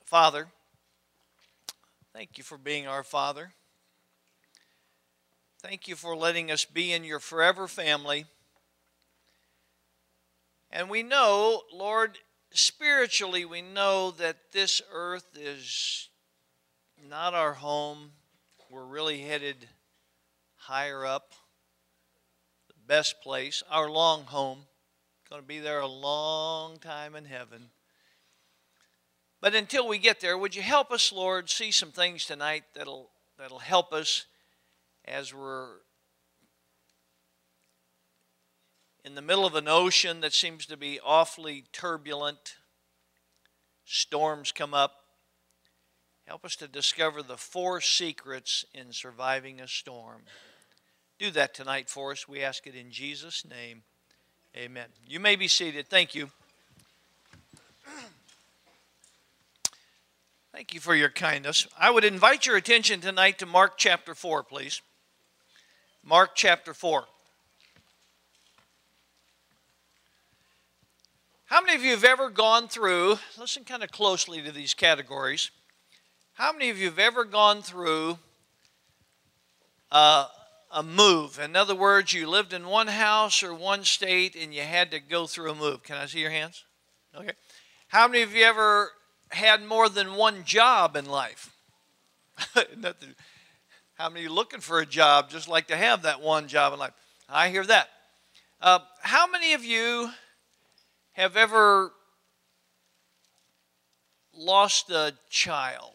Father, thank you for being our Father. Thank you for letting us be in your forever family. And we know, Lord, spiritually we know that this earth is not our home. We're really headed higher up, the best place, our long home. Going to be there a long time in heaven. But until we get there, would you help us, Lord, see some things tonight that'll help us as we're in the middle of an ocean that seems to be awfully turbulent. Storms come up. Help us to discover the 4 secrets in surviving a storm. Do that tonight for us. We ask it in Jesus' name. Amen. You may be seated. Thank you. Thank you for your kindness. I would invite your attention tonight to Mark chapter 4, please. Mark chapter 4. How many of you have ever gone through, listen kind of closely to these categories, how many of you have ever gone through a move? In other words, you lived in one house or one state and you had to go through a move. Can I see your hands? Okay. How many of you ever had more than one job in life? How many of you looking for a job just like to have that one job in life? I hear that. How many of you have ever lost a child?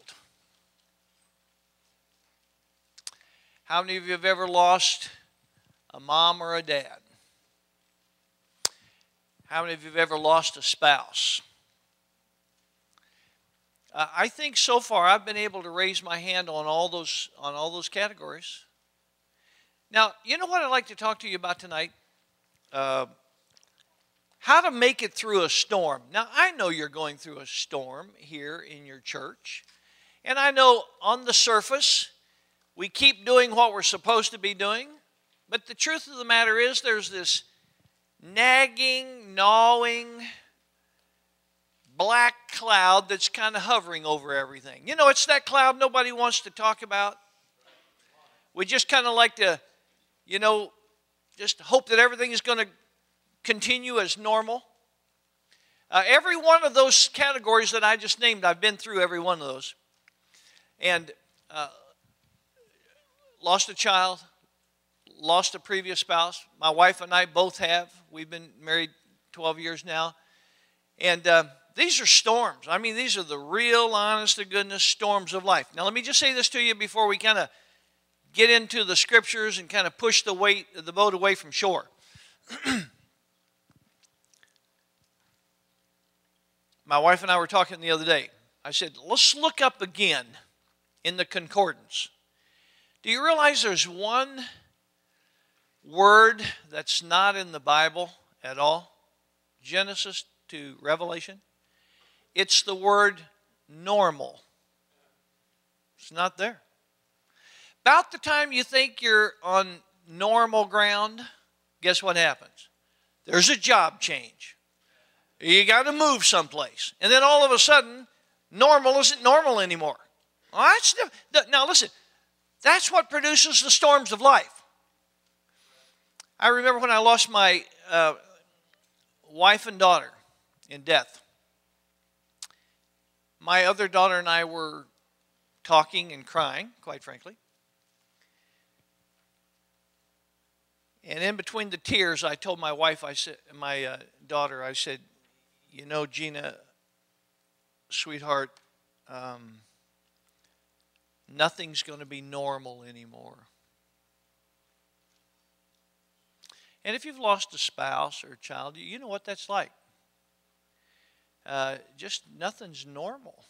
How many of you have ever lost a mom or a dad? How many of you have ever lost a spouse? I think so far I've been able to raise my hand on all those categories. Now, you know what I'd like to talk to you about tonight? How to make it through a storm. Now, I know you're going through a storm here in your church. And I know on the surface, we keep doing what we're supposed to be doing. But the truth of the matter is there's this nagging, gnawing, black cloud that's kind of hovering over everything. You know, it's that cloud nobody wants to talk about. We just kind of like to, just hope that everything is going to continue as normal. Every one of those categories that I just named, I've been through every one of those. And lost a child, lost a previous spouse. My wife and I both have. We've been married 12 years now. And these are storms. I mean, these are the real, honest to goodness storms of life. Now, let me just say this to you before we kind of get into the scriptures and kind of push the boat away from shore. My wife and I were talking the other day. I said, let's look up again in the concordance. Do you realize there's one word that's not in the Bible at all? Genesis to Revelation. It's the word normal. It's not there. About the time you think you're on normal ground, guess what happens? There's a job change. You got to move someplace. And then all of a sudden, normal isn't normal anymore. Now listen, that's what produces the storms of life. I remember when I lost my wife and daughter in death. My other daughter and I were talking and crying, quite frankly. And in between the tears, I told my wife, my daughter, I said, Gina, sweetheart, nothing's going to be normal anymore. And if you've lost a spouse or a child, you know what that's like. Just nothing's normal.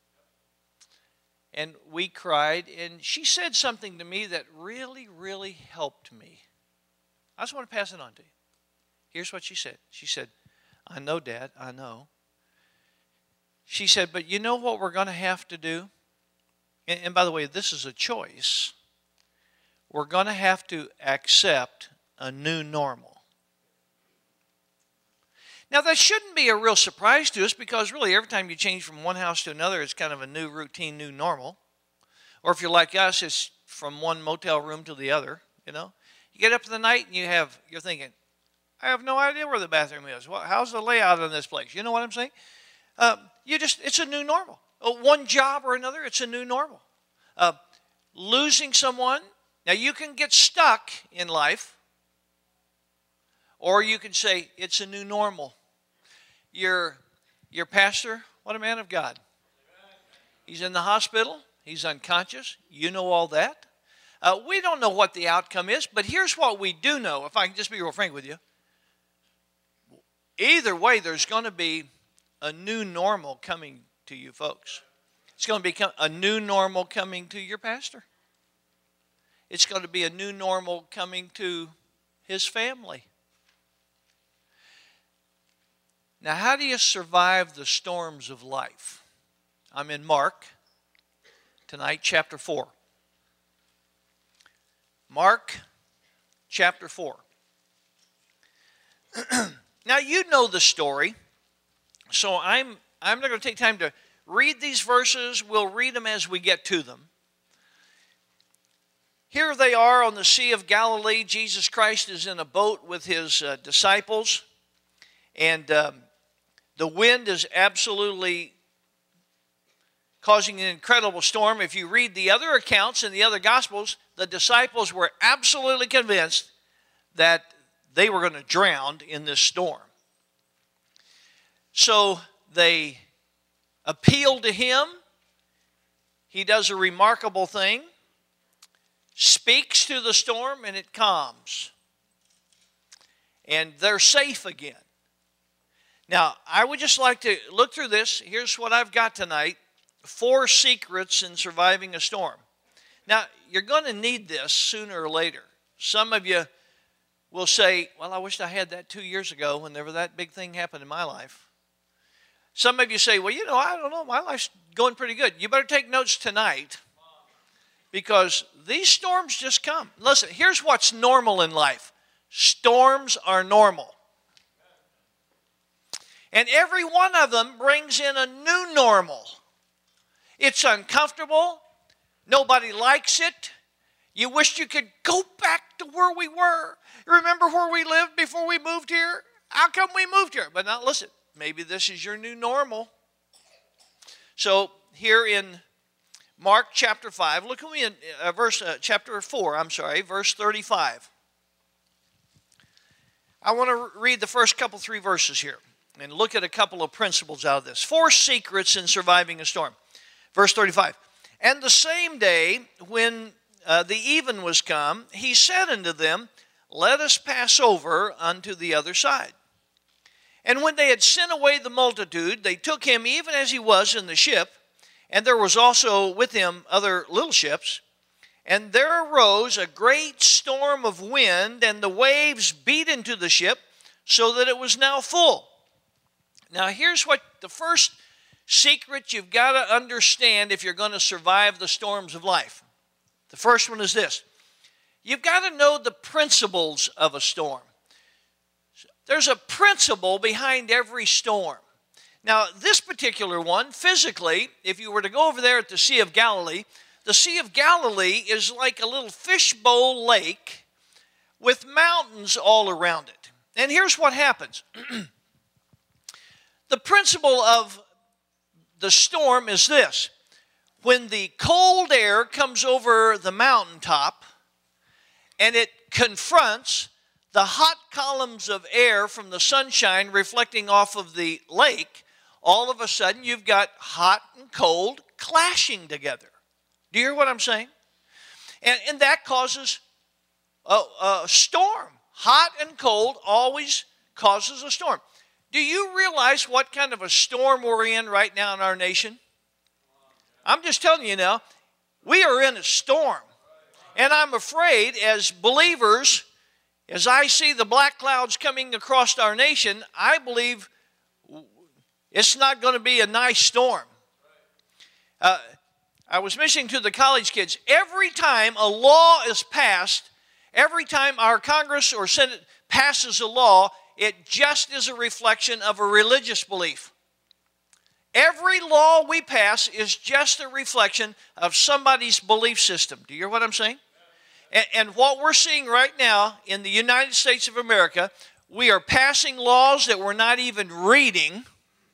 And we cried, and she said something to me that really, really helped me. I just want to pass it on to you. Here's what she said. She said, I know, Dad, I know. She said, but you know what we're going to have to do? And by the way, this is a choice. We're going to have to accept a new normal. Now, that shouldn't be a real surprise to us because really every time you change from one house to another, it's kind of a new routine, new normal. Or if you're like us, it's from one motel room to the other, you know. You get up in the night and you're thinking, I have no idea where the bathroom is. How's the layout on this place? You know what I'm saying? It's a new normal. One job or another, it's a new normal. Losing someone, now you can get stuck in life, or you can say it's a new normal. Your pastor, what a man of God. He's in the hospital. He's unconscious. You know all that. We don't know what the outcome is, but here's what we do know, if I can just be real frank with you. Either way, there's going to be a new normal coming to you folks. It's going to become a new normal coming to your pastor. It's going to be a new normal coming to his family. Now, how do you survive the storms of life? I'm in Mark tonight, chapter 4. Mark chapter 4. Now, you know the story, so I'm not going to take time to read these verses. We'll read them as we get to them. Here they are on the Sea of Galilee. Jesus Christ is in a boat with his disciples, and the wind is absolutely causing an incredible storm. If you read the other accounts in the other Gospels, the disciples were absolutely convinced that they were going to drown in this storm. So they appeal to him. He does a remarkable thing, speaks to the storm, and it calms. And they're safe again. Now, I would just like to look through this. Here's what I've got tonight. 4 secrets in surviving a storm. Now, you're going to need this sooner or later. Some of you will say, well, I wish I had that 2 years ago whenever that big thing happened in my life. Some of you say, well, I don't know, my life's going pretty good. You better take notes tonight because these storms just come. Listen, here's what's normal in life. Storms are normal. And every one of them brings in a new normal. It's uncomfortable. Nobody likes it. You wish you could go back to where we were. Remember where we lived before we moved here? How come we moved here? But now listen, maybe this is your new normal. So here in Mark chapter 5, look at me in chapter 4, verse 35. I want to read the first 3 verses here and look at a couple of principles out of this. 4 secrets in surviving a storm. Verse 35. And the same day, when the even was come, he said unto them, let us pass over unto the other side. And when they had sent away the multitude, they took him even as he was in the ship, and there was also with him other little ships. And there arose a great storm of wind, and the waves beat into the ship, so that it was now full. Now here's what the first secret you've got to understand if you're going to survive the storms of life. The first one is this. You've got to know the principles of a storm. There's a principle behind every storm. Now, this particular one, physically, if you were to go over there at the Sea of Galilee, the Sea of Galilee is like a little fishbowl lake with mountains all around it. And here's what happens. The principle of the storm is this. When the cold air comes over the mountaintop and it confronts the hot columns of air from the sunshine reflecting off of the lake, all of a sudden you've got hot and cold clashing together. Do you hear what I'm saying? And that causes a storm. Hot and cold always causes a storm. Do you realize what kind of a storm we're in right now in our nation? I'm just telling you now, we are in a storm. And I'm afraid as believers, as I see the black clouds coming across our nation, I believe it's not going to be a nice storm. I was mentioning to the college kids, every time a law is passed, every time our Congress or Senate passes a law, it just is a reflection of a religious belief. Every law we pass is just a reflection of somebody's belief system. Do you hear what I'm saying? And what we're seeing right now in the United States of America, we are passing laws that we're not even reading.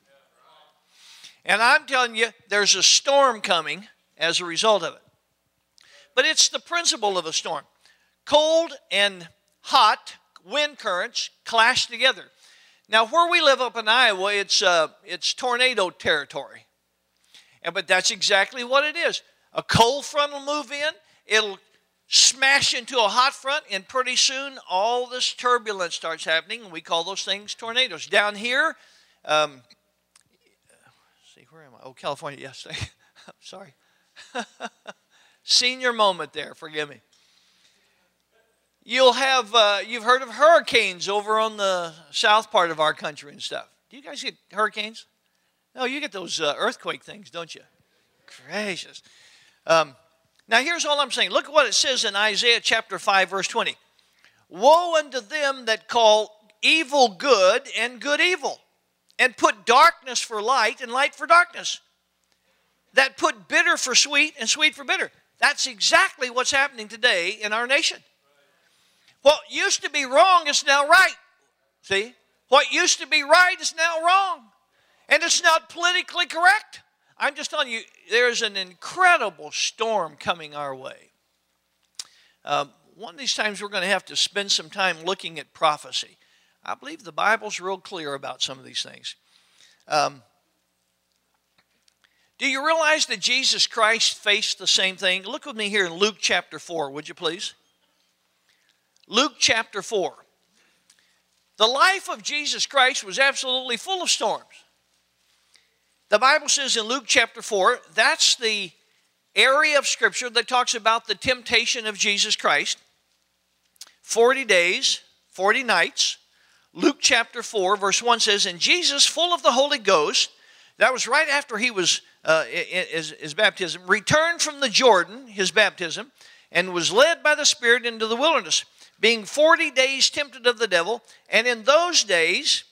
And I'm telling you, there's a storm coming as a result of it. But it's the principle of a storm. Cold and hot wind currents clash together. Now, where we live up in Iowa, it's tornado territory. But that's exactly what it is. A cold front will move in. It'll smash into a hot front, and pretty soon all this turbulence starts happening, and we call those things tornadoes. Down here, see, where am I? Oh, California, yes. Sorry. Senior moment there, forgive me. You'll have, you've heard of hurricanes over on the south part of our country and stuff. Do you guys get hurricanes? No, you get those earthquake things, don't you? Gracious. Now, here's all I'm saying. Look at what it says in Isaiah chapter 5, verse 20. Woe unto them that call evil good and good evil, and put darkness for light and light for darkness, that put bitter for sweet and sweet for bitter. That's exactly what's happening today in our nation. What used to be wrong is now right. See? What used to be right is now wrong. And it's not politically correct. I'm just telling you, there's an incredible storm coming our way. One of these times we're going to have to spend some time looking at prophecy. I believe the Bible's real clear about some of these things. Do you realize that Jesus Christ faced the same thing? Look with me here in Luke chapter 4, would you please? Luke chapter 4. The life of Jesus Christ was absolutely full of storms. The Bible says in Luke chapter 4, that's the area of Scripture that talks about the temptation of Jesus Christ. 40 days, 40 nights. Luke chapter 4, verse 1 says, and Jesus, full of the Holy Ghost, that was right after he was, his baptism, returned from the Jordan, his baptism, and was led by the Spirit into the wilderness, being 40 days tempted of the devil. And in those days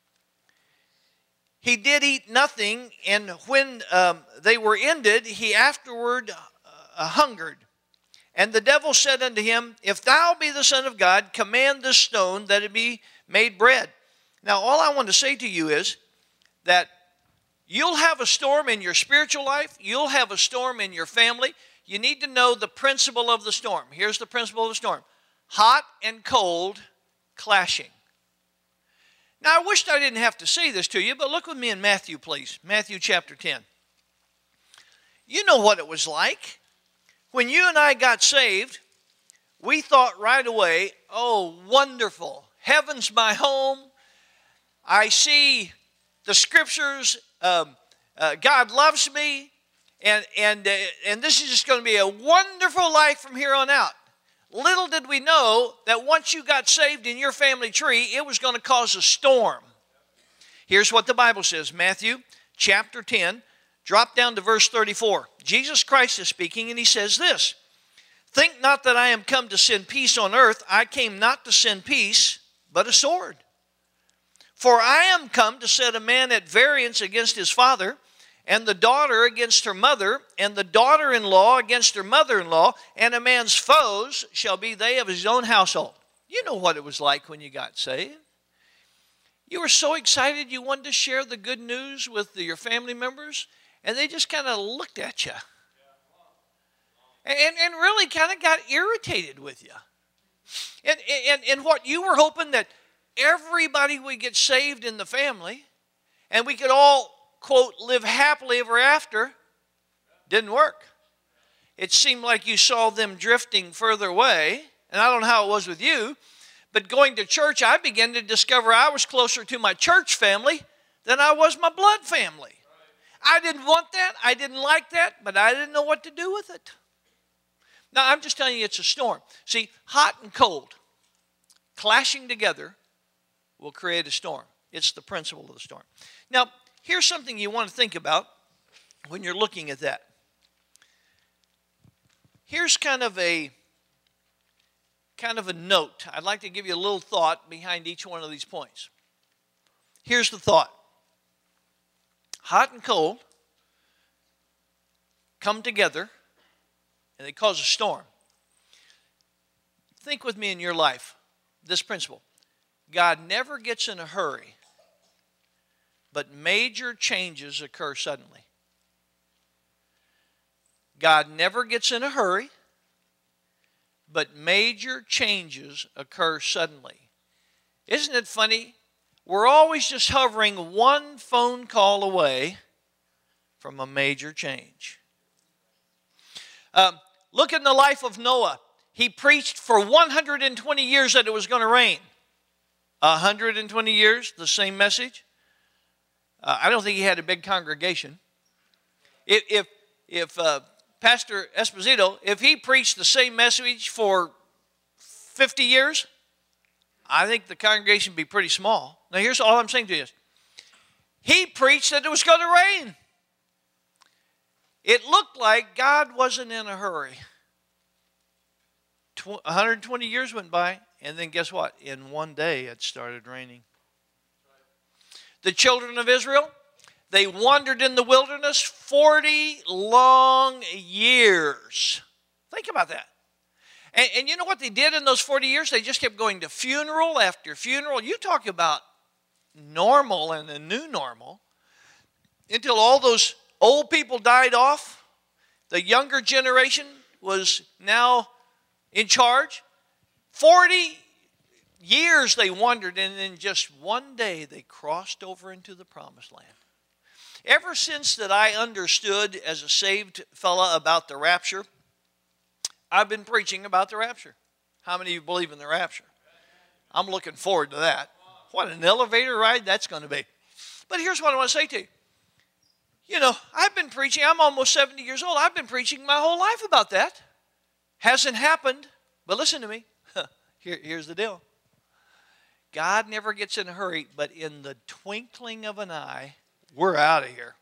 he did eat nothing, and when they were ended, he afterward hungered. And the devil said unto him, if thou be the Son of God, command this stone that it be made bread. Now, all I want to say to you is that you'll have a storm in your spiritual life. You'll have a storm in your family. You need to know the principle of the storm. Here's the principle of the storm. Hot and cold clashing. Now, I wished I didn't have to say this to you, but look with me in Matthew, please. Matthew chapter 10. You know what it was like. When you and I got saved, we thought right away, oh, wonderful. Heaven's my home. I see the Scriptures. God loves me. And this is just going to be a wonderful life from here on out. Little did we know that once you got saved in your family tree, it was going to cause a storm. Here's what the Bible says, Matthew chapter 10, drop down to verse 34. Jesus Christ is speaking, and he says this, think not that I am come to send peace on earth. I came not to send peace, but a sword. For I am come to set a man at variance against his father, and the daughter against her mother, and the daughter-in-law against her mother-in-law, and a man's foes shall be they of his own household. You know what it was like when you got saved. You were so excited you wanted to share the good news with your family members, and they just kind of looked at you. And really kind of got irritated with you. And what you were hoping that everybody would get saved in the family, and we could all, quote, live happily ever after, didn't work. It seemed like you saw them drifting further away, and I don't know how it was with you, but going to church, I began to discover I was closer to my church family than I was my blood family. I didn't want that, I didn't like that, but I didn't know what to do with it. Now, I'm just telling you, it's a storm. See, hot and cold clashing together will create a storm. It's the principle of the storm. Now, here's something you want to think about when you're looking at that. Here's kind of a kind of a note. I'd like to give you a little thought behind each one of these points. Here's the thought. Hot and cold come together and they cause a storm. Think with me in your life this principle. God never gets in a hurry, but major changes occur suddenly. God never gets in a hurry, but major changes occur suddenly. Isn't it funny? We're always just hovering one phone call away from a major change. Look in the life of Noah. He preached for 120 years that it was going to rain. 120 years, the same message. I don't think he had a big congregation. If Pastor Esposito, if he preached the same message for 50 years, I think the congregation would be pretty small. Now here's all I'm saying to you. He preached that it was going to rain. It looked like God wasn't in a hurry. 120 years went by, and then guess what? In one day it started raining. The children of Israel, they wandered in the wilderness 40 long years. Think about that. And you know what they did in those 40 years? They just kept going to funeral after funeral. You talk about normal and the new normal. Until all those old people died off. The younger generation was now in charge. 40 years they wandered, and then just one day they crossed over into the promised land. Ever since that I understood as a saved fella about the rapture, I've been preaching about the rapture. How many of you believe in the rapture? I'm looking forward to that. What an elevator ride that's going to be. But here's what I want to say to you. You know, I've been preaching. I'm almost 70 years old. I've been preaching my whole life about that. Hasn't happened. But listen to me. Here's the deal. God never gets in a hurry, but in the twinkling of an eye, we're out of here.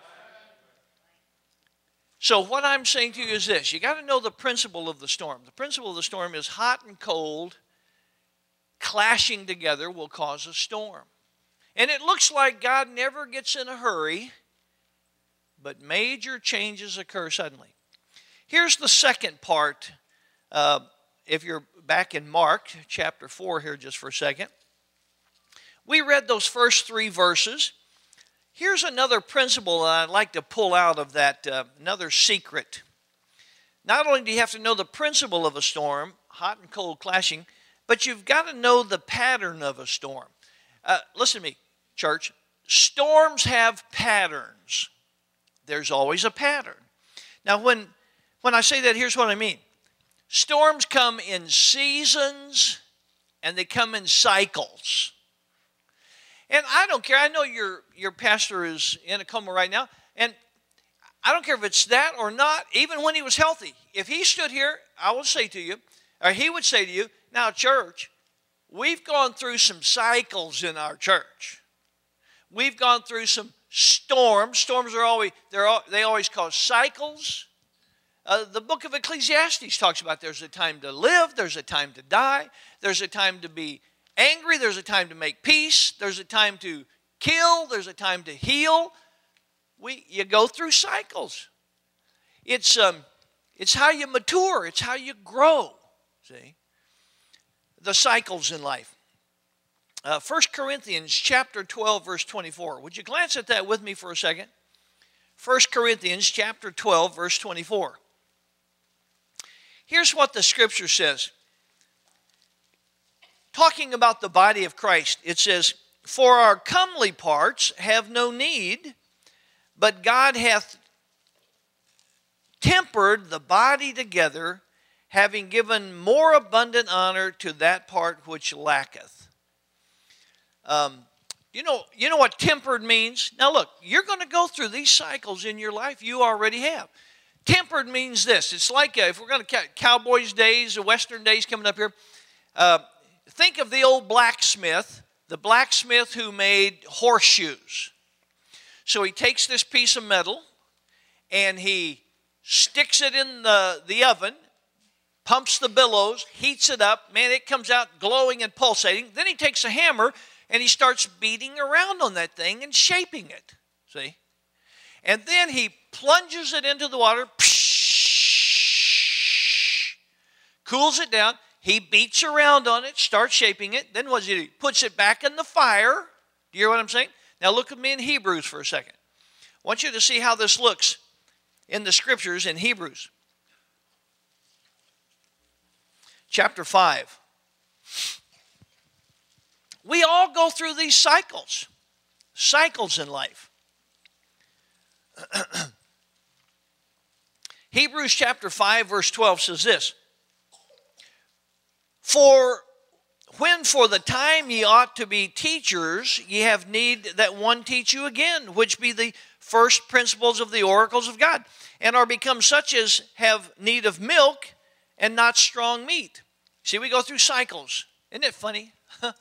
So what I'm saying to you is this. You got to know the principle of the storm. The principle of the storm is hot and cold clashing together will cause a storm. And it looks like God never gets in a hurry, but major changes occur suddenly. Here's the second part. If you're back in Mark chapter 4 here just for a second. We read those first 3 verses. Here's another principle that I'd like to pull out of that, another secret. Not only do you have to know the principle of a storm, hot and cold clashing, but you've got to know the pattern of a storm. Listen to me, church. Storms have patterns. There's always a pattern. Now, when I say that, here's what I mean. Storms come in seasons, and they come in cycles. And I don't care. I know your pastor is in a coma right now. And I don't care if it's that or not, even when he was healthy. If he stood here, I will say to you, or he would say to you, now church, we've gone through some cycles in our church. We've gone through some storms. Storms are always, they always cause cycles. The book of Ecclesiastes talks about there's a time to live, there's a time to die, there's a time to be angry, there's a time to make peace, there's a time to kill, there's a time to heal. You go through cycles. It's how you mature, it's how you grow. See? The cycles in life. 1 Corinthians chapter 12, verse 24. Would you glance at that with me for a second? 1 Corinthians chapter 12, verse 24. Here's what the scripture says. Talking about the body of Christ, it says, "For our comely parts have no need, but God hath tempered the body together, having given more abundant honor to that part which lacketh." You know what tempered means? Now look, you're going to go through these cycles in your life. You already have. Tempered means this. It's like if we're going to count Cowboys days, the Western days coming up here. Think of the old blacksmith, the blacksmith who made horseshoes. So he takes this piece of metal and he sticks it in the oven, pumps the billows, heats it up. Man, it comes out glowing and pulsating. Then he takes a hammer and he starts beating around on that thing and shaping it. See? And then he plunges it into the water, cools it down. He beats around on it, starts shaping it. Then what does he do? He puts it back in the fire. Do you hear what I'm saying? Now look at me in Hebrews for a second. I want you to see how this looks in the scriptures in Hebrews. Chapter 5. We all go through these cycles in life. Hebrews chapter 5 verse 12 says this. For when for the time ye ought to be teachers, ye have need that one teach you again, which be the first principles of the oracles of God, and are become such as have need of milk and not strong meat. See, we go through cycles. Isn't it funny?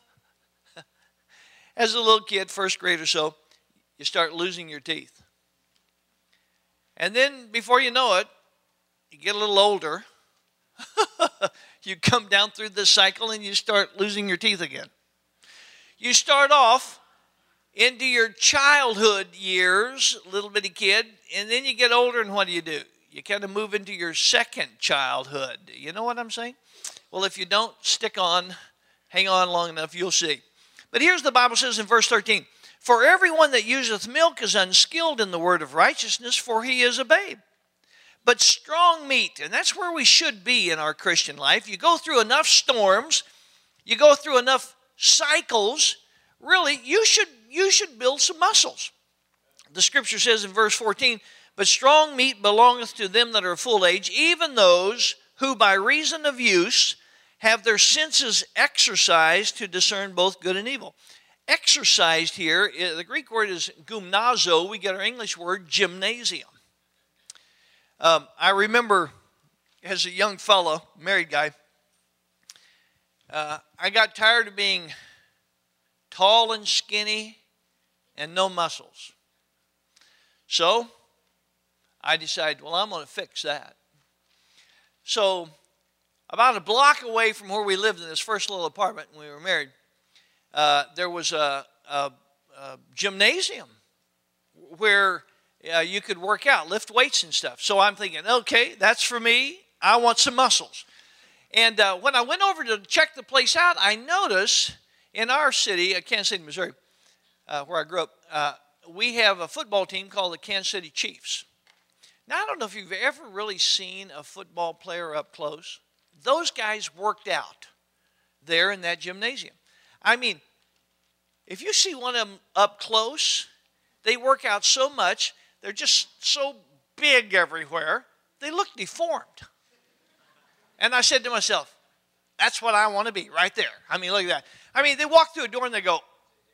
As a little kid, first grade or so, you start losing your teeth. And then before you know it, you get a little older. You come down through this cycle and you start losing your teeth again. You start off into your childhood years, little bitty kid, and then you get older and what do? You kind of move into your second childhood. You know what I'm saying? Well, if you don't hang on long enough, you'll see. But here's the Bible says in verse 13, for everyone that useth milk is unskilled in the word of righteousness, for he is a babe. But strong meat, and that's where we should be in our Christian life. You go through enough storms, you go through enough cycles, really, you should build some muscles. The scripture says in verse 14, but strong meat belongeth to them that are full age, even those who by reason of use have their senses exercised to discern both good and evil. Exercised here, the Greek word is gymnazo. We get our English word gymnasium. I remember as a young fellow, married guy, I got tired of being tall and skinny and no muscles. So I decided, well, I'm going to fix that. So about a block away from where we lived in this first little apartment when we were married, there was a gymnasium where you could work out, lift weights and stuff. So I'm thinking, okay, that's for me. I want some muscles. And when I went over to check the place out, I noticed in our city, Kansas City, Missouri, where I grew up, we have a football team called the Kansas City Chiefs. Now, I don't know if you've ever really seen a football player up close. Those guys worked out there in that gymnasium. I mean, if you see one of them up close, they work out so much, they're just so big everywhere, they look deformed. And I said to myself, that's what I want to be right there. I mean, look at that. I mean, they walk through a door and they go,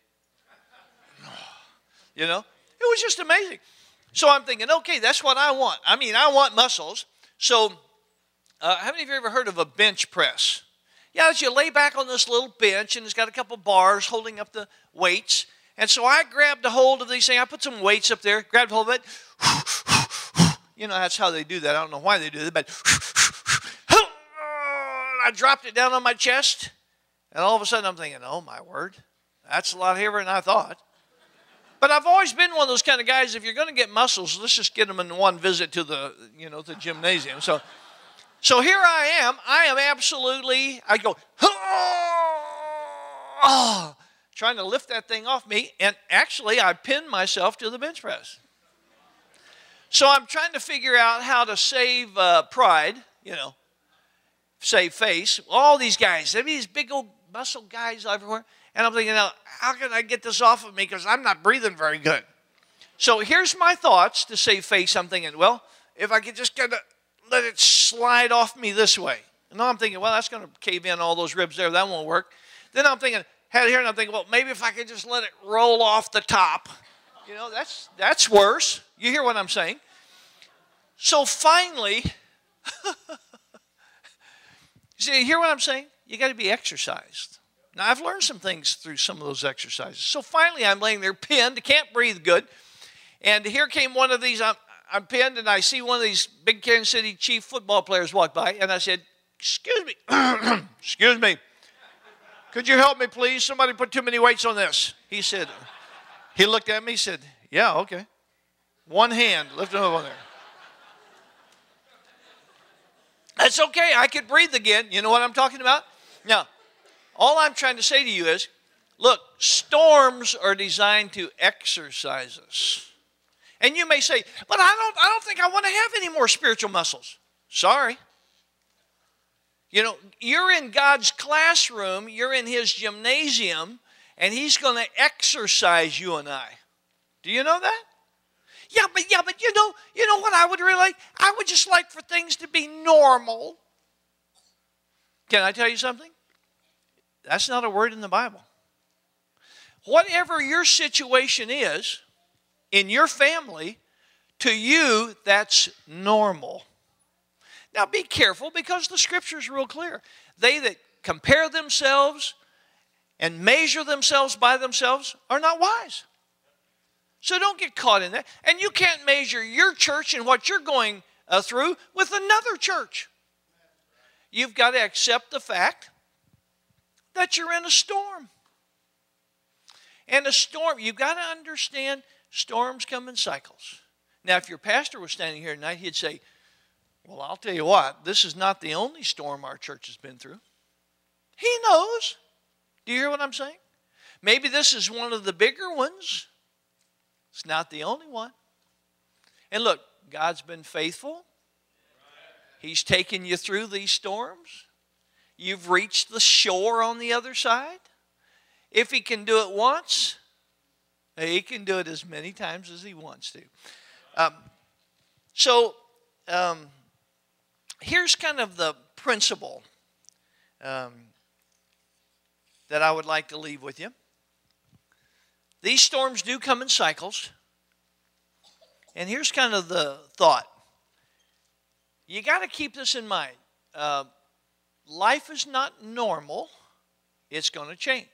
you know, it was just amazing. So I'm thinking, okay, that's what I want. I mean, I want muscles. So how many of you ever heard of a bench press? Yeah, as you lay back on this little bench and it's got a couple bars holding up the weights. And so I grabbed a hold of these things. I put some weights up there, grabbed a hold of it. You know, that's how they do that. I don't know why they do that, but I dropped it down on my chest. And all of a sudden I'm thinking, oh, my word, that's a lot heavier than I thought. But I've always been one of those kind of guys, if you're going to get muscles, let's just get them in one visit to the, the gymnasium. So here I am absolutely, I go, trying to lift that thing off me, and actually I pinned myself to the bench press. So I'm trying to figure out how to save pride, save face. All these guys, these big old muscle guys everywhere. And I'm thinking, now, how can I get this off of me because I'm not breathing very good? So here's my thoughts to save face. I'm thinking, well, if I could just kind of let it slide off me this way. And now I'm thinking, well, that's going to cave in all those ribs there. That won't work. Then I'm thinking, head here, and I'm thinking, well, maybe if I could just let it roll off the top. That's worse. You hear what I'm saying? So finally, see, you hear what I'm saying? You got to be exercised. Now, I've learned some things through some of those exercises. So finally, I'm laying there pinned, can't breathe good. And here came one of these, I'm pinned, and I see one of these big Kansas City Chief football players walk by, and I said, excuse me, excuse me. Could you help me, please? Somebody put too many weights on this. He said, he looked at me, he said, yeah, okay. One hand, lift it up on there. That's okay, I could breathe again. You know what I'm talking about? Now, all I'm trying to say to you is, look, storms are designed to exercise us. And you may say, but I don't think I want to have any more spiritual muscles. Sorry. You know, you're in God's classroom, you're in His gymnasium, and He's going to exercise you and I. Do you know that? Yeah, but you know what I would really like? I would just like for things to be normal. Can I tell you something? That's not a word in the Bible. Whatever your situation is in your family, to you, that's normal. Now be careful because the Scripture is real clear. They that compare themselves and measure themselves by themselves are not wise. So don't get caught in that. And you can't measure your church and what you're going through with another church. You've got to accept the fact that you're in a storm. And a storm, you've got to understand storms come in cycles. Now, if your pastor was standing here tonight, he'd say, well, I'll tell you what, this is not the only storm our church has been through. He knows. Do you hear what I'm saying? Maybe this is one of the bigger ones. It's not the only one. And look, God's been faithful. He's taken you through these storms. You've reached the shore on the other side. If He can do it once, He can do it as many times as He wants to. Here's kind of the principle that I would like to leave with you. These storms do come in cycles. And here's kind of the thought. You got to keep this in mind. Life is not normal. It's going to change.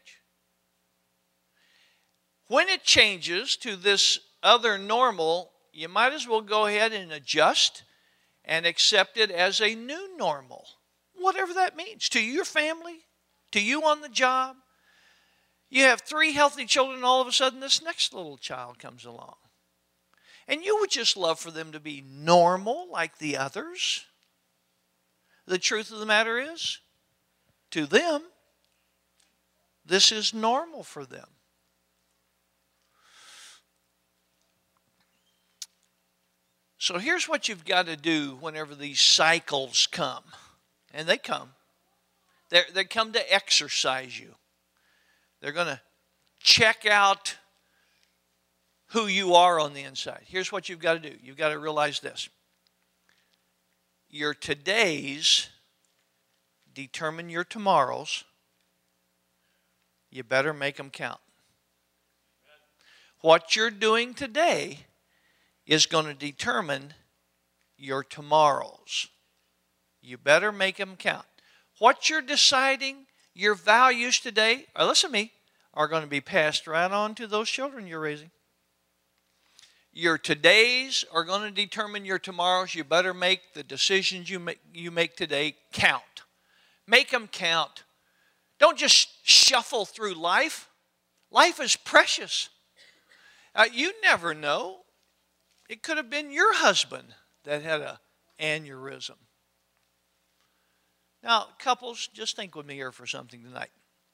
When it changes to this other normal, you might as well go ahead and adjust and accept it as a new normal. Whatever that means. To your family, to you on the job. You have 3 healthy children, all of a sudden this next little child comes along. And you would just love for them to be normal like the others. The truth of the matter is, to them, this is normal for them. So here's what you've got to do whenever these cycles come. And they come. They come to exercise you. They're going to check out who you are on the inside. Here's what you've got to do. You've got to realize this. Your todays determine your tomorrows. You better make them count. What you're doing today is going to determine your tomorrows. You better make them count. What you're deciding, your values today, or listen to me, are going to be passed right on to those children you're raising. Your todays are going to determine your tomorrows. You better make the decisions you make today count. Make them count. Don't just shuffle through life. Life is precious. You never know. It could have been your husband that had an aneurysm. Now, couples, just think with me here for something tonight.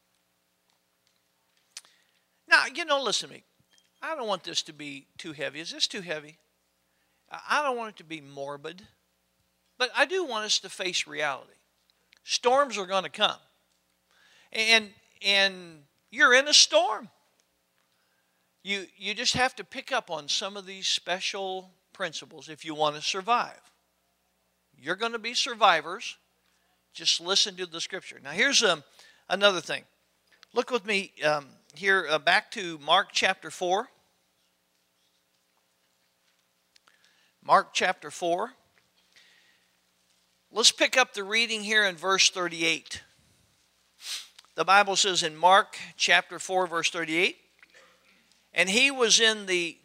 Now, listen to me. I don't want this to be too heavy. Is this too heavy? I don't want it to be morbid. But I do want us to face reality. Storms are going to come. And you're in a storm. You just have to pick up on some of these special principles if you want to survive. You're going to be survivors. Just listen to the Scripture. Now here's another thing. Look with me here back to Mark chapter 4. Mark chapter 4. Let's pick up the reading here in verse 38. The Bible says in Mark chapter 4 verse 38, and he was in the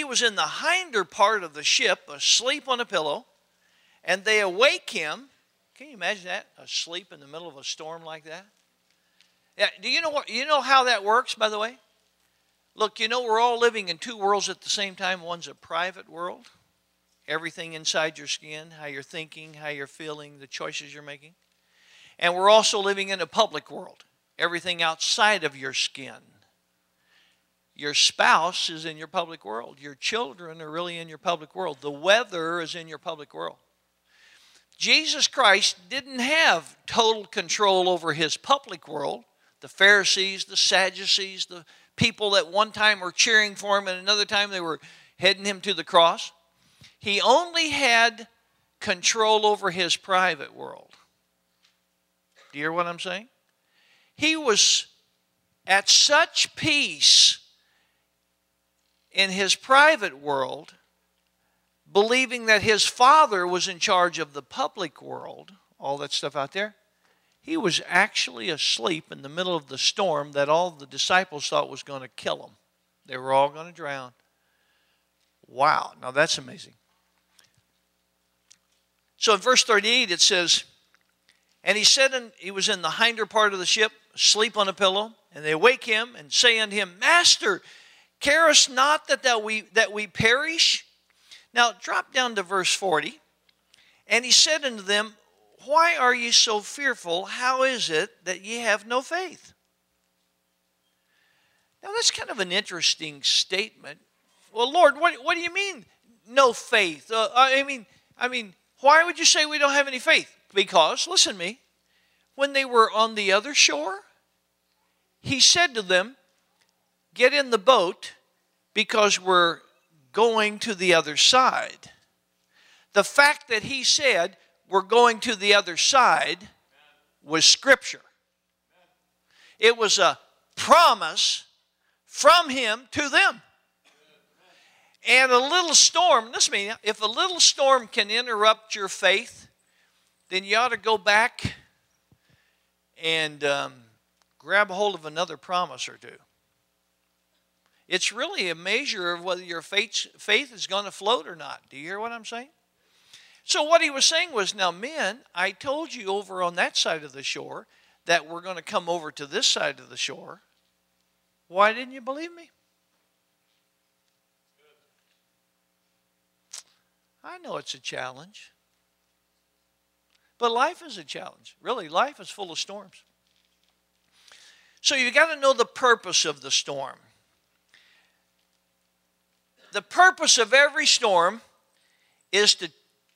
hinder part of the ship, asleep on a pillow, and they awake him. Can you imagine that? Asleep in the middle of a storm like that? Yeah, do you know how that works, by the way? Look, we're all living in two worlds at the same time. One's a private world, everything inside your skin, how you're thinking, how you're feeling, the choices you're making. And we're also living in a public world, everything outside of your skin. Your spouse is in your public world. Your children are really in your public world. The weather is in your public world. Jesus Christ didn't have total control over his public world. The Pharisees, the Sadducees, the people that one time were cheering for him and another time they were heading him to the cross. He only had control over his private world. Do you hear what I'm saying? He was at such peace in his private world, believing that his Father was in charge of the public world, all that stuff out there. He was actually asleep in the middle of the storm that all the disciples thought was going to kill him. They were all going to drown. Wow, now that's amazing. So in verse 38 it says, and he said, he was in the hinder part of the ship, asleep on a pillow, and they wake him and say unto him, Master, carest not that we perish? Now drop down to verse 40. And he said unto them, Why are ye so fearful? How is it that ye have no faith? Now that's kind of an interesting statement. Well, Lord, what do you mean no faith? I mean, why would you say we don't have any faith? Because, listen to me, when they were on the other shore, he said to them, Get in the boat because we're going to the other side. The fact that he said we're going to the other side was Scripture. It was a promise from him to them. And a little storm, listen to me, if a little storm can interrupt your faith, then you ought to go back and grab a hold of another promise or two. It's really a measure of whether your faith is going to float or not. Do you hear what I'm saying? So what he was saying was, now men, I told you over on that side of the shore that we're going to come over to this side of the shore. Why didn't you believe me? I know it's a challenge. But life is a challenge. Really, life is full of storms. So you've got to know the purpose of the storm. The purpose of every storm is to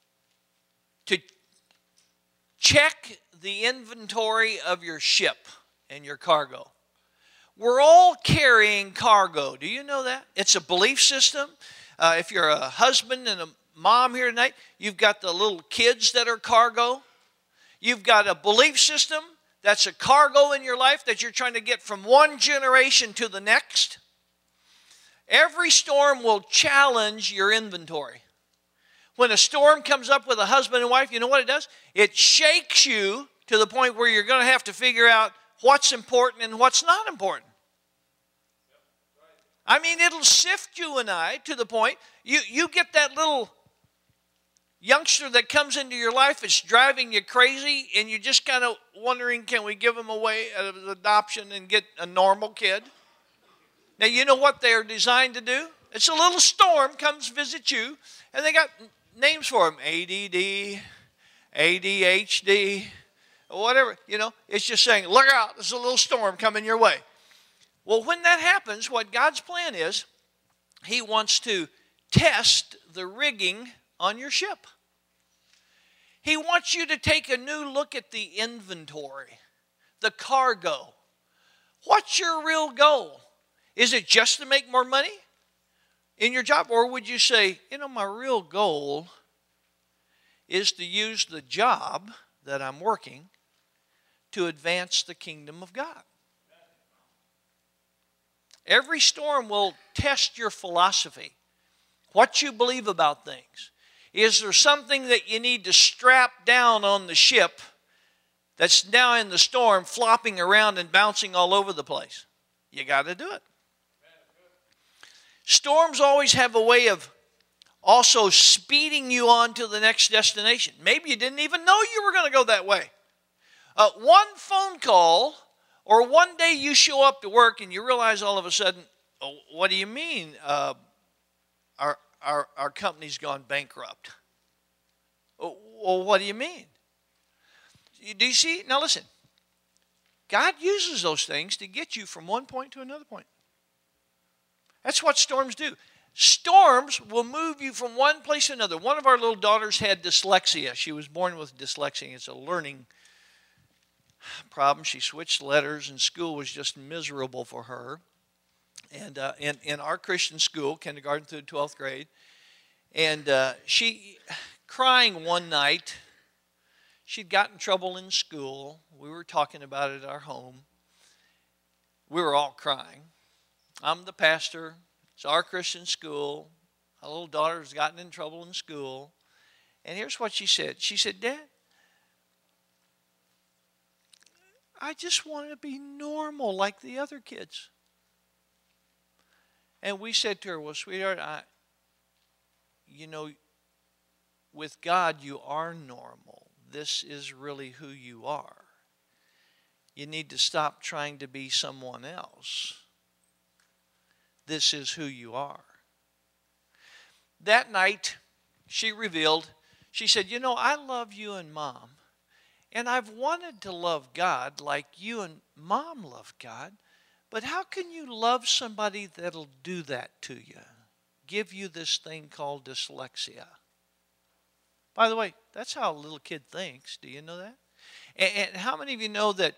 check the inventory of your ship and your cargo. We're all carrying cargo. Do you know that? It's a belief system. If you're a husband and a mom here tonight, you've got the little kids that are cargo. You've got a belief system that's a cargo in your life that you're trying to get from one generation to the next. Every storm will challenge your inventory. When a storm comes up with a husband and wife, you know what it does? It shakes you to the point where you're going to have to figure out what's important and what's not important. I mean, it'll sift you and I to the point, you get that little youngster that comes into your life, it's driving you crazy, and you're just kind of wondering, can we give him away as adoption and get a normal kid? Now, you know what they're designed to do? It's a little storm comes visit you, and they got names for them, ADD, ADHD, whatever. You know, it's just saying, look out, there's a little storm coming your way. Well, when that happens, what God's plan is, he wants to test the rigging on your ship. He wants you to take a new look at the inventory, the cargo. What's your real goal? Is it just to make more money in your job? Or would you say, you know, my real goal is to use the job that I'm working to advance the kingdom of God? Every storm will test your philosophy, what you believe about things. Is there something that you need to strap down on the ship that's now in the storm, flopping around and bouncing all over the place? You got to do it. Storms always have a way of also speeding you on to the next destination. Maybe you didn't even know you were going to go that way. One phone call or one day you show up to work and you realize all of a sudden, oh, what do you mean our company's gone bankrupt? Oh, well, what do you mean? Do you see? Now listen, God uses those things to get you from one point to another point. That's what storms do. Storms will move you from one place to another. One of our little daughters had dyslexia. She was born with dyslexia. It's a learning problem. She switched letters, and school was just miserable for her. And in our Christian school, kindergarten through 12th grade, and she, crying one night, she'd gotten in trouble in school. We were talking about it at our home. We were all crying. I'm the pastor. It's our Christian school. My little daughter's gotten in trouble in school. And here's what she said. She said, Dad, I just want to be normal like the other kids. And we said to her, well, sweetheart, with God, you are normal. This is really who you are. You need to stop trying to be someone else. This is who you are. That night, she revealed, she said, I love you and Mom. And I've wanted to love God like you and Mom love God. But how can you love somebody that'll do that to you? Give you this thing called dyslexia. By the way, that's how a little kid thinks. Do you know that? And how many of you know that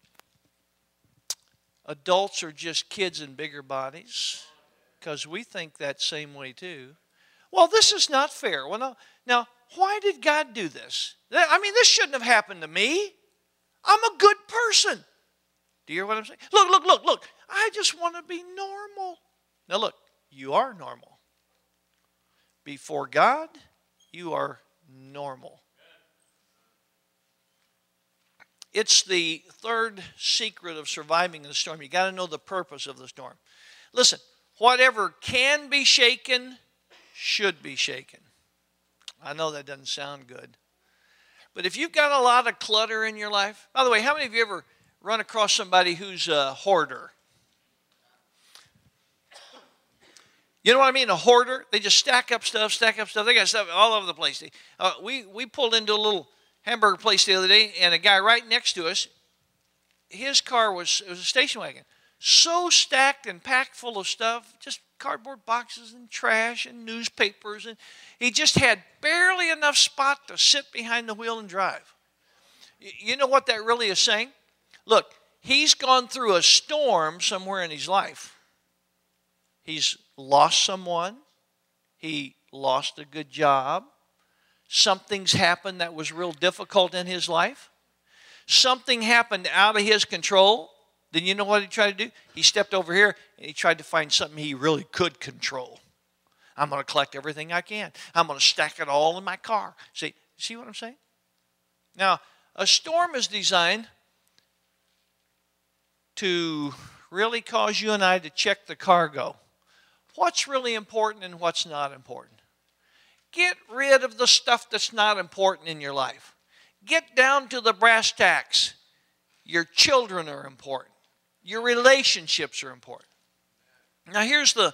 adults are just kids in bigger bodies? Because we think that same way too. Well, this is not fair. Well, now, why did God do this? I mean, this shouldn't have happened to me. I'm a good person. Do you hear what I'm saying? Look. I just want to be normal. Now look, you are normal. Before God, you are normal. It's the third secret of surviving the storm. You got to know the purpose of the storm. Listen, whatever can be shaken should be shaken. I know that doesn't sound good. But if you've got a lot of clutter in your life, by the way, how many of you ever run across somebody who's a hoarder? You know what I mean? A hoarder. They just stack up stuff. They got stuff all over the place. We pulled into a little hamburger place the other day, and a guy right next to us, his car was a station wagon. So stacked and packed full of stuff, just cardboard boxes and trash and newspapers. And he just had barely enough spot to sit behind the wheel and drive. You know what that really is saying? Look, he's gone through a storm somewhere in his life. He's lost someone. He lost a good job. Something's happened that was real difficult in his life. Something happened out of his control. Then you know what he tried to do? He stepped over here and he tried to find something he really could control. I'm going to collect everything I can. I'm going to stack it all in my car. See what I'm saying? Now, a storm is designed to really cause you and I to check the cargo. What's really important and what's not important? Get rid of the stuff that's not important in your life. Get down to the brass tacks. Your children are important. Your relationships are important. Now here's the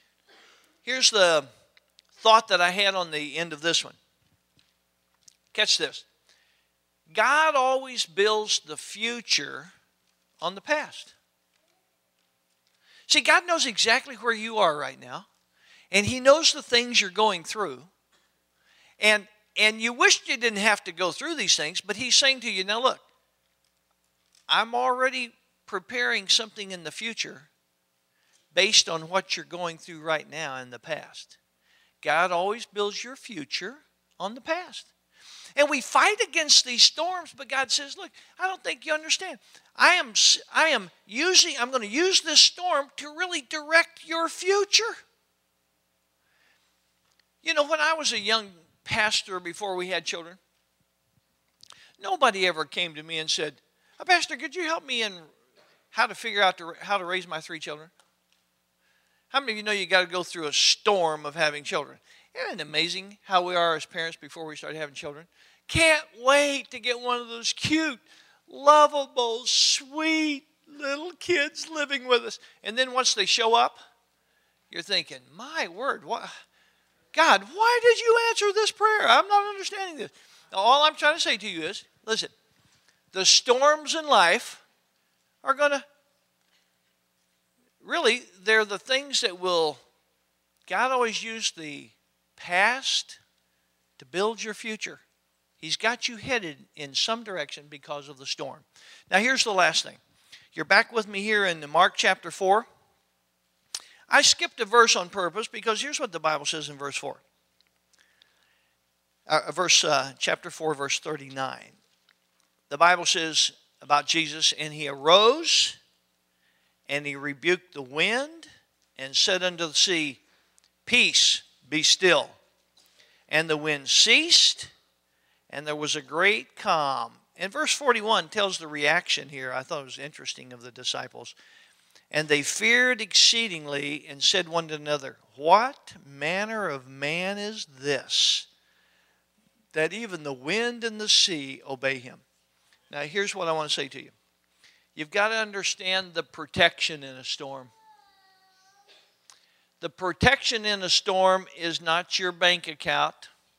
thought that I had on the end of this one. Catch this. God always builds the future on the past. See, God knows exactly where you are right now. And He knows the things you're going through. And you wish you didn't have to go through these things, but He's saying to you, now look, I'm already preparing something in the future based on what you're going through right now in the past. God always builds your future on the past. And we fight against these storms, but God says, look, I don't think you understand. I'm going to use this storm to really direct your future. You know, when I was a young pastor before we had children, nobody ever came to me and said, Pastor, could you help me in how to figure out how to raise my 3 children? How many of you know you got to go through a storm of having children? Isn't it amazing how we are as parents before we start having children? Can't wait to get one of those cute, lovable, sweet little kids living with us. And then once they show up, you're thinking, my word, what? God, why did you answer this prayer? I'm not understanding this. Now, all I'm trying to say to you is, listen, the storms in life are going to, really, they're the things that will, God always used the past to build your future. He's got you headed in some direction because of the storm. Now, here's the last thing. You're back with me here in Mark chapter 4. I skipped a verse on purpose because here's what the Bible says in verse 4. Chapter 4, verse 39. The Bible says about Jesus, and he arose, and he rebuked the wind, and said unto the sea, Peace, be still. And the wind ceased, and there was a great calm. And verse 41 tells the reaction here. I thought it was interesting of the disciples. And they feared exceedingly and said one to another, What manner of man is this, that even the wind and the sea obey him? Now here's what I want to say to you. You've got to understand the protection in a storm. The protection in a storm is not your bank account.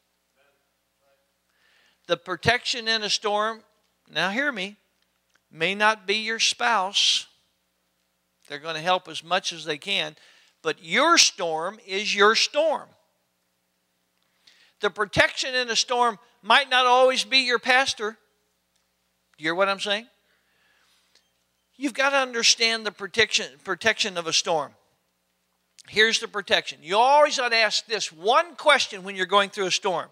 The protection in a storm, now hear me, may not be your spouse. They're going to help as much as they can. But your storm is your storm. The protection in a storm might not always be your pastor. Do you hear what I'm saying? You've got to understand the protection of a storm. Here's the protection. You always ought to ask this one question when you're going through a storm.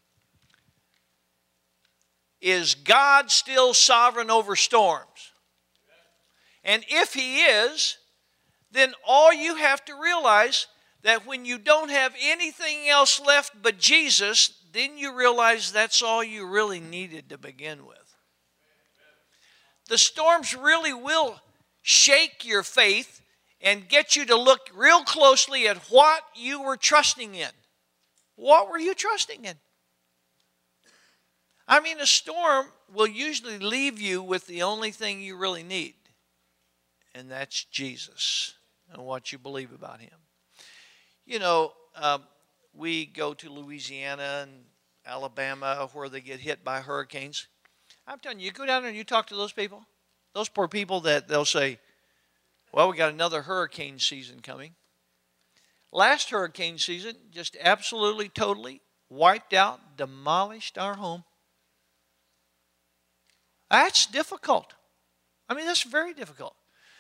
Is God still sovereign over storms? And if he is, then all you have to realize that when you don't have anything else left but Jesus, then you realize that's all you really needed to begin with. The storms really will shake your faith and get you to look real closely at what you were trusting in. What were you trusting in? I mean, a storm will usually leave you with the only thing you really need, and that's Jesus and what you believe about him. You know, we go to Louisiana and Alabama where they get hit by hurricanes. I'm telling you, you go down there and you talk to those people, those poor people that they'll say, well, we got another hurricane season coming. Last hurricane season just absolutely, totally wiped out, demolished our home. That's difficult. I mean, that's very difficult.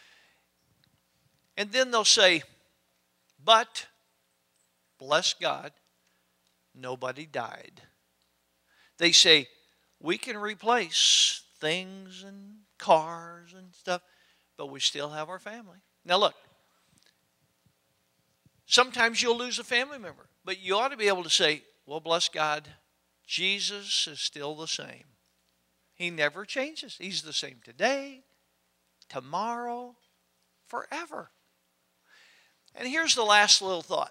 And then they'll say, but, bless God, nobody died. They say, we can replace things and cars and stuff, but we still have our family. Now look, sometimes you'll lose a family member, but you ought to be able to say, well, bless God, Jesus is still the same. He never changes. He's the same today, tomorrow, forever. And here's the last little thought.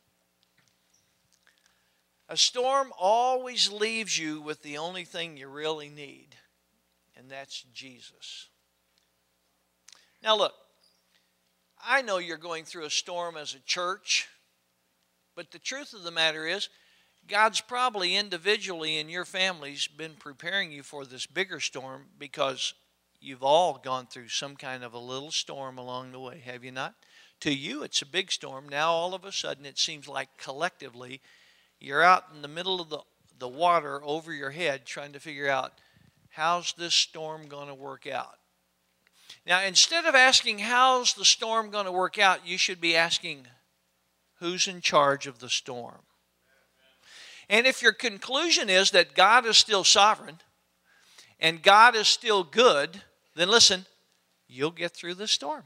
A storm always leaves you with the only thing you really need, and that's Jesus. Now look, I know you're going through a storm as a church, but the truth of the matter is, God's probably individually in your families been preparing you for this bigger storm because you've all gone through some kind of a little storm along the way, have you not? To you, it's a big storm. Now, all of a sudden, it seems like collectively, you're out in the middle of the water over your head trying to figure out, how's this storm going to work out? Now, instead of asking, how's the storm going to work out, you should be asking, who's in charge of the storm? And if your conclusion is that God is still sovereign and God is still good, then listen, you'll get through this storm.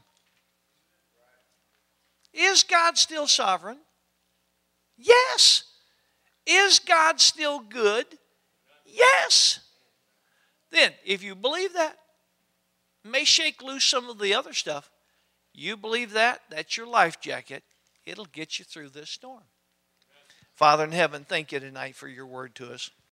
Is God still sovereign? Yes. Is God still good? Yes. Then, if you believe that, may shake loose some of the other stuff. You believe that, that's your life jacket. It'll get you through this storm. Father in heaven, thank you tonight for your word to us.